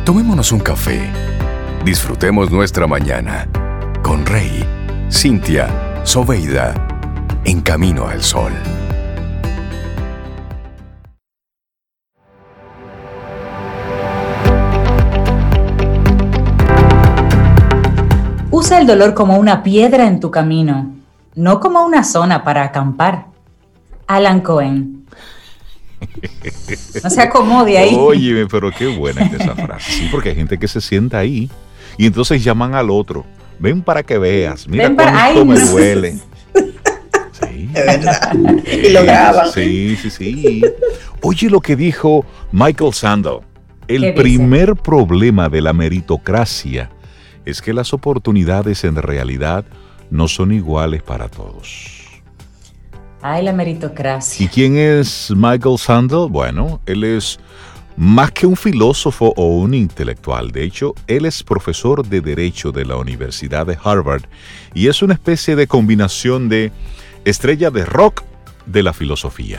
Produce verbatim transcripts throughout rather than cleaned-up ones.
Tomémonos un café. Disfrutemos nuestra mañana con Rey, Cintia, Soveida, en Camino al Sol. Usa el dolor como una piedra en tu camino, no como una zona para acampar. Alan Cohen. No se acomode ahí. Oye, pero qué buena es esa frase. Sí, porque hay gente que se sienta ahí y entonces llaman al otro. Ven para que veas. Mira Ven para... cuánto Ay, me no. duele. Sí. De verdad. Y lo graban. Sí, sí, sí. Oye lo que dijo Michael Sandel. ¿Qué El dice? primer problema de la meritocracia es que las oportunidades en realidad no son iguales para todos. Ay, la meritocracia. ¿Y quién es Michael Sandel? Bueno, él es más que un filósofo o un intelectual. De hecho, él es profesor de Derecho de la Universidad de Harvard y es una especie de combinación de estrella de rock de la filosofía.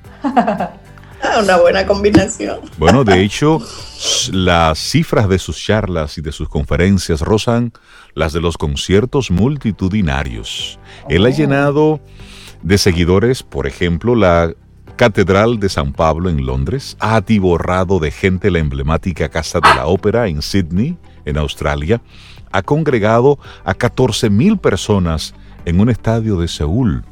Una buena combinación. Bueno, de hecho, las cifras de sus charlas y de sus conferencias rozan las de los conciertos multitudinarios. Él ha llenado de seguidores, por ejemplo, la Catedral de San Pablo en Londres, ha atiborrado de gente la emblemática Casa de la Ópera en Sydney, en Australia, ha congregado a catorce mil personas en un estadio de Seúl.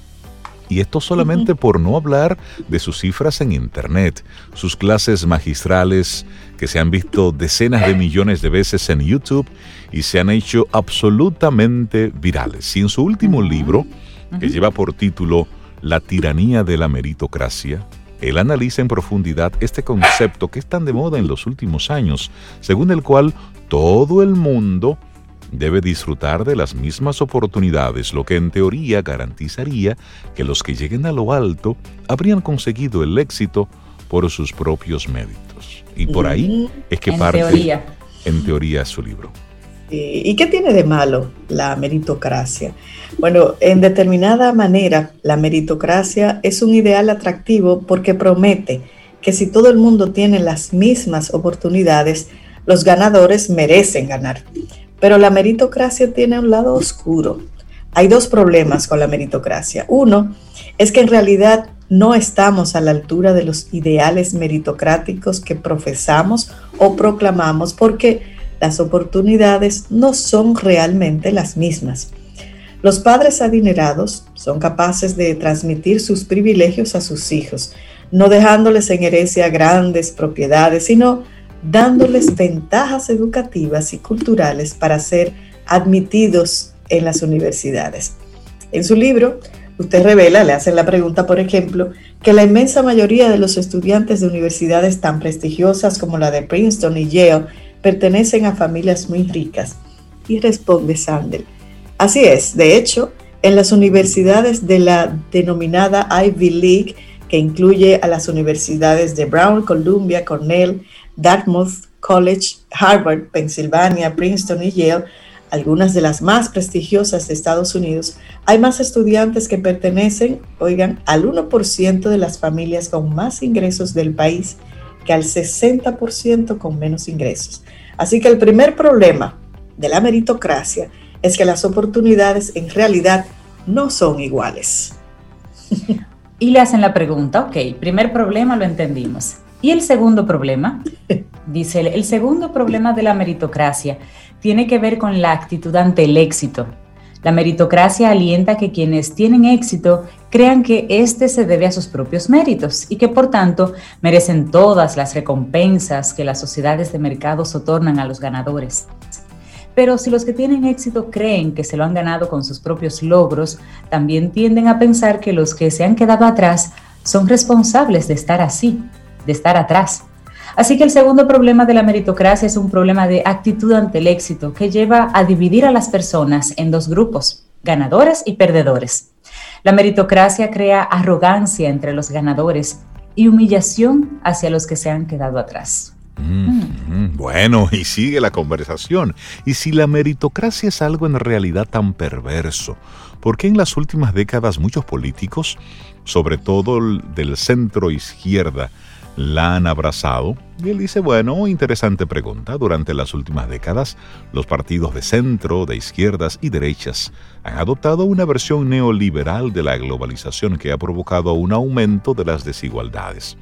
Y esto solamente uh-huh. por no hablar de sus cifras en Internet, sus clases magistrales que se han visto decenas de millones de veces en YouTube y se han hecho absolutamente virales. Y en su último uh-huh. libro, que uh-huh. lleva por título La tiranía de la meritocracia, él analiza en profundidad este concepto que es tan de moda en los últimos años, según el cual todo el mundo debe disfrutar de las mismas oportunidades, lo que en teoría garantizaría que los que lleguen a lo alto habrían conseguido el éxito por sus propios méritos. Y por ahí es que en parte, teoría. en teoría, su libro. ¿Y qué tiene de malo la meritocracia? Bueno, en determinada manera, la meritocracia es un ideal atractivo porque promete que si todo el mundo tiene las mismas oportunidades, los ganadores merecen ganar. Pero la meritocracia tiene un lado oscuro. Hay dos problemas con la meritocracia. Uno es que en realidad no estamos a la altura de los ideales meritocráticos que profesamos o proclamamos porque las oportunidades no son realmente las mismas. Los padres adinerados son capaces de transmitir sus privilegios a sus hijos, no dejándoles en herencia grandes propiedades, sino dándoles ventajas educativas y culturales para ser admitidos en las universidades. En su libro, usted revela, le hacen la pregunta, por ejemplo, que la inmensa mayoría de los estudiantes de universidades tan prestigiosas como la de Princeton y Yale pertenecen a familias muy ricas. Y responde Sandel: así es, de hecho, en las universidades de la denominada Ivy League, que incluye a las universidades de Brown, Columbia, Cornell, Dartmouth College, Harvard, Pensilvania, Princeton y Yale, algunas de las más prestigiosas de Estados Unidos, hay más estudiantes que pertenecen, oigan, al uno por ciento de las familias con más ingresos del país que al sesenta por ciento con menos ingresos. Así que el primer problema de la meritocracia es que las oportunidades en realidad no son iguales. Y le hacen la pregunta, ok, primer problema lo entendimos. ¿Y el segundo problema? Dice él, el segundo problema de la meritocracia tiene que ver con la actitud ante el éxito. La meritocracia alienta a que quienes tienen éxito crean que éste se debe a sus propios méritos y que por tanto merecen todas las recompensas que las sociedades de mercados otorgan a los ganadores. Pero si los que tienen éxito creen que se lo han ganado con sus propios logros, también tienden a pensar que los que se han quedado atrás son responsables de estar así, de estar atrás. Así que el segundo problema de la meritocracia es un problema de actitud ante el éxito que lleva a dividir a las personas en dos grupos, ganadores y perdedores. La meritocracia crea arrogancia entre los ganadores y humillación hacia los que se han quedado atrás. Mm, bueno, y sigue la conversación. Y si la meritocracia es algo en realidad tan perverso, ¿por qué en las últimas décadas muchos políticos, sobre todo del centro izquierda, la han abrazado. Y él dice, bueno, interesante pregunta. Durante las últimas décadas, los partidos de centro, de izquierdas y derechas han adoptado una versión neoliberal de la globalización que ha provocado un aumento de las desigualdades.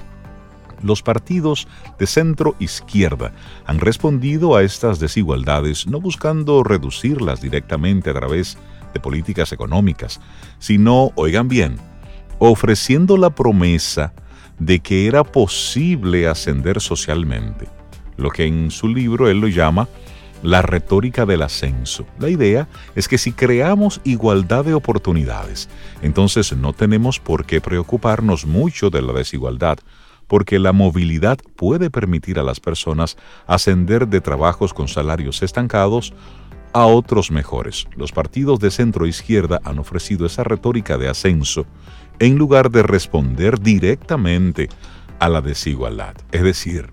Los partidos de centro-izquierda han respondido a estas desigualdades no buscando reducirlas directamente a través de políticas económicas, sino, oigan bien, ofreciendo la promesa de que era posible ascender socialmente, lo que en su libro él lo llama la retórica del ascenso. La idea es que si creamos igualdad de oportunidades, entonces no tenemos por qué preocuparnos mucho de la desigualdad, porque la movilidad puede permitir a las personas ascender de trabajos con salarios estancados a otros mejores. Los partidos de centro-izquierda han ofrecido esa retórica de ascenso en lugar de responder directamente a la desigualdad. Es decir,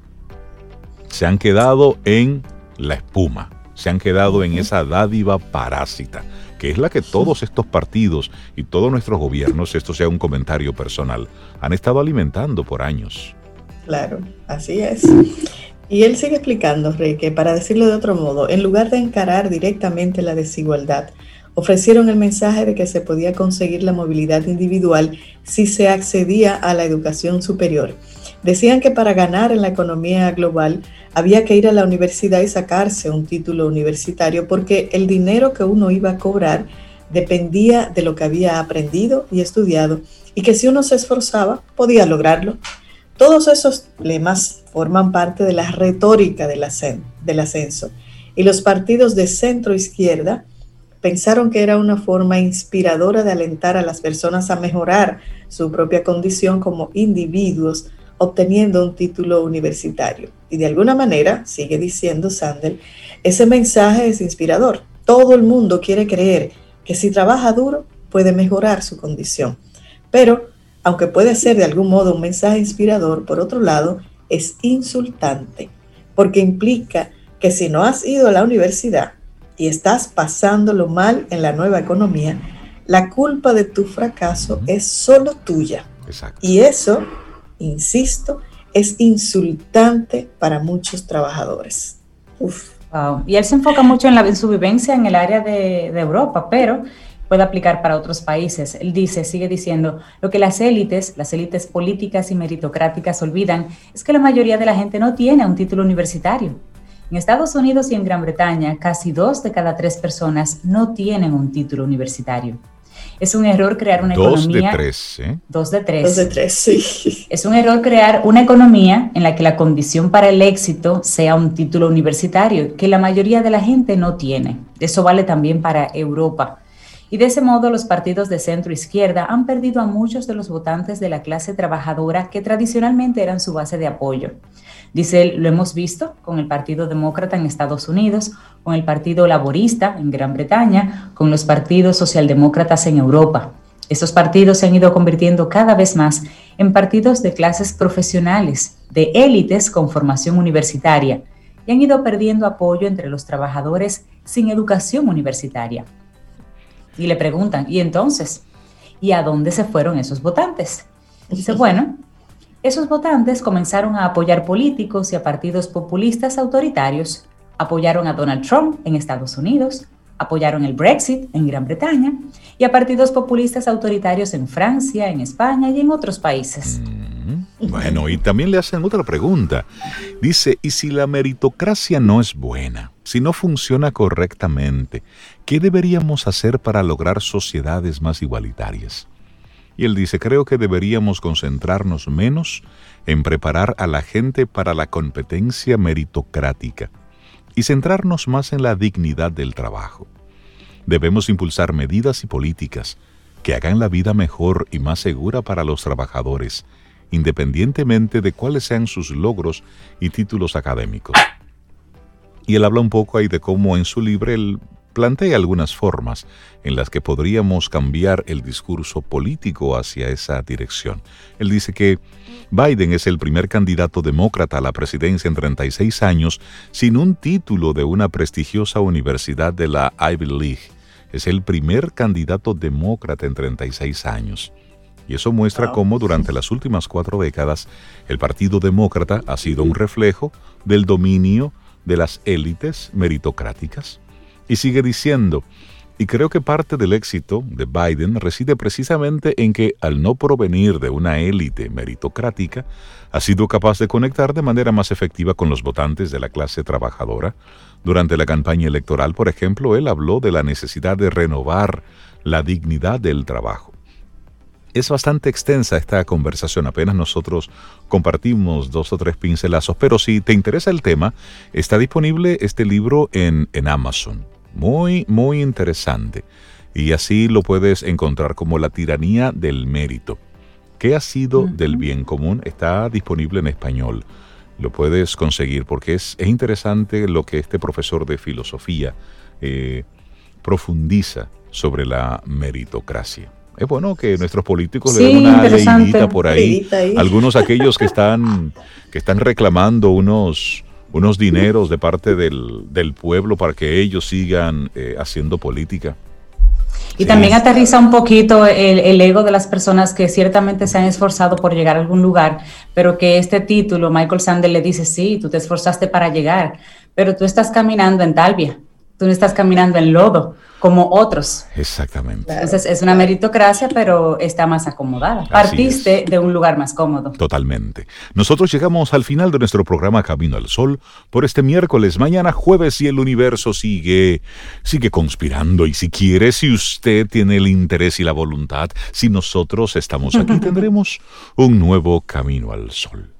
se han quedado en la espuma, se han quedado en esa dádiva parásita, que es la que todos estos partidos y todos nuestros gobiernos, esto sea un comentario personal, han estado alimentando por años. Claro, así es. Y él sigue explicando, Rey, que para decirlo de otro modo, en lugar de encarar directamente la desigualdad, ofrecieron el mensaje de que se podía conseguir la movilidad individual si se accedía a la educación superior. Decían que para ganar en la economía global había que ir a la universidad y sacarse un título universitario porque el dinero que uno iba a cobrar dependía de lo que había aprendido y estudiado y que si uno se esforzaba podía lograrlo. Todos esos lemas forman parte de la retórica del ascenso y los partidos de centro-izquierda pensaron que era una forma inspiradora de alentar a las personas a mejorar su propia condición como individuos, obteniendo un título universitario. Y de alguna manera, sigue diciendo Sandel, ese mensaje es inspirador. Todo el mundo quiere creer que si trabaja duro puede mejorar su condición. Pero, aunque puede ser de algún modo un mensaje inspirador, por otro lado, es insultante, porque implica que si no has ido a la universidad y estás pasándolo mal en la nueva economía, la culpa de tu fracaso es solo tuya. Exacto. Y eso, insisto, es insultante para muchos trabajadores. Uf. Wow. Y él se enfoca mucho en, la, en su vivencia en el área de, de Europa, pero puede aplicar para otros países. Él dice, sigue diciendo, lo que las élites, las élites políticas y meritocráticas olvidan es que la mayoría de la gente no tiene un título universitario. En Estados Unidos y en Gran Bretaña, casi dos de cada tres personas no tienen un título universitario. Es un error crear una dos economía... De tres, ¿eh? Dos de tres. Dos de tres, sí. Es un error crear una economía en la que la condición para el éxito sea un título universitario, que la mayoría de la gente no tiene. Eso vale también para Europa. Y de ese modo los partidos de centro-izquierda han perdido a muchos de los votantes de la clase trabajadora que tradicionalmente eran su base de apoyo. Dice él, lo hemos visto con el Partido Demócrata en Estados Unidos, con el Partido Laborista en Gran Bretaña, con los partidos socialdemócratas en Europa. Estos partidos se han ido convirtiendo cada vez más en partidos de clases profesionales, de élites con formación universitaria, y han ido perdiendo apoyo entre los trabajadores sin educación universitaria. Y le preguntan, ¿y entonces? ¿Y a dónde se fueron esos votantes? Dice, bueno, esos votantes comenzaron a apoyar políticos y a partidos populistas autoritarios, apoyaron a Donald Trump en Estados Unidos, apoyaron el Brexit en Gran Bretaña y a partidos populistas autoritarios en Francia, en España y en otros países. Mm, bueno, y también le hacen otra pregunta. Dice, ¿y si la meritocracia no es buena? Si no funciona correctamente, ¿qué deberíamos hacer para lograr sociedades más igualitarias? Y él dice, creo que deberíamos concentrarnos menos en preparar a la gente para la competencia meritocrática y centrarnos más en la dignidad del trabajo. Debemos impulsar medidas y políticas que hagan la vida mejor y más segura para los trabajadores, independientemente de cuáles sean sus logros y títulos académicos. Y él habla un poco ahí de cómo en su libro él plantea algunas formas en las que podríamos cambiar el discurso político hacia esa dirección. Él dice que Biden es el primer candidato demócrata a la presidencia en treinta y seis años sin un título de una prestigiosa universidad de la Ivy League. Es el primer candidato demócrata en treinta y seis años. Y eso muestra wow. cómo durante las últimas cuatro décadas el Partido Demócrata ha sido un reflejo del dominio de las élites meritocráticas. Y sigue diciendo, y creo que parte del éxito de Biden reside precisamente en que, al no provenir de una élite meritocrática, ha sido capaz de conectar de manera más efectiva con los votantes de la clase trabajadora. Durante la campaña electoral, por ejemplo, él habló de la necesidad de renovar la dignidad del trabajo. Es bastante extensa esta conversación, apenas nosotros compartimos dos o tres pincelazos, pero si te interesa el tema, está disponible este libro en, en Amazon. Muy, muy interesante. Y así lo puedes encontrar como La tiranía del mérito. ¿Qué ha sido uh-huh. del bien común? Está disponible en español. Lo puedes conseguir porque es, es interesante lo que este profesor de filosofía eh, profundiza sobre la meritocracia. Es bueno que nuestros políticos sí, le den una leidita por ahí. ahí. Algunos aquellos que están, que están reclamando unos... unos dineros de parte del, del pueblo para que ellos sigan eh, haciendo política. Y sí. también aterriza un poquito el, el ego de las personas que ciertamente se han esforzado por llegar a algún lugar, pero que este título, Michael Sandel le dice, sí, tú te esforzaste para llegar, pero tú estás caminando en talvia, tú no estás caminando en lodo, como otros. Exactamente. Entonces es una meritocracia, pero está más acomodada. Así Partiste es. de un lugar más cómodo. Totalmente. Nosotros llegamos al final de nuestro programa Camino al Sol por este miércoles. Mañana jueves y el universo sigue, sigue conspirando. Y si quiere, si usted tiene el interés y la voluntad, si nosotros estamos aquí, tendremos un nuevo Camino al Sol.